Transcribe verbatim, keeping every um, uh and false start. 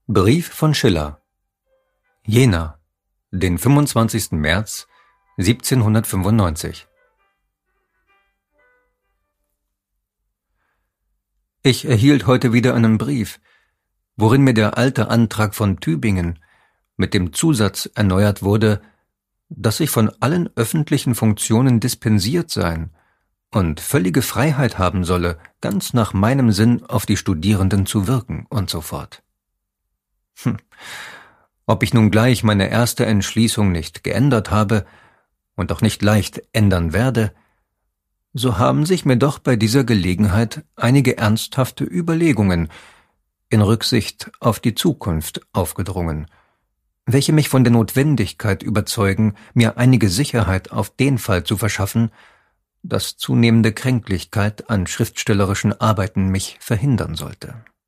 Brief von Schiller. Jena, den fünfundzwanzigsten März siebzehnhundertfünfundneunzig. Ich erhielt heute wieder einen Brief, worin mir der alte Antrag von Tübingen mit dem Zusatz erneuert wurde, dass ich von allen öffentlichen Funktionen dispensiert sein und völlige Freiheit haben solle, ganz nach meinem Sinn auf die Studierenden zu wirken und so fort. Hm. Ob ich nun gleich meine erste Entschließung nicht geändert habe und auch nicht leicht ändern werde, so haben sich mir doch bei dieser Gelegenheit einige ernsthafte Überlegungen in Rücksicht auf die Zukunft aufgedrungen, welche mich von der Notwendigkeit überzeugen, mir einige Sicherheit auf den Fall zu verschaffen, dass zunehmende Kränklichkeit an schriftstellerischen Arbeiten mich verhindern sollte.